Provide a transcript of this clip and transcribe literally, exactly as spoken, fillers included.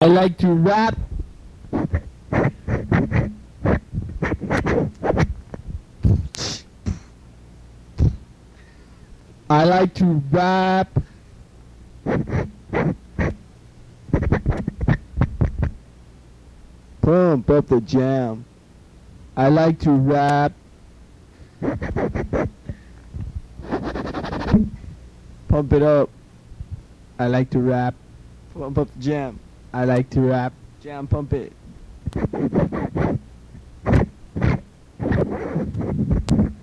I like to rap. I like to rap. Pump up the jam. I like to rap. Pump it up. I like to rap. Pump up the jam. I like to rap. Jam, pump it.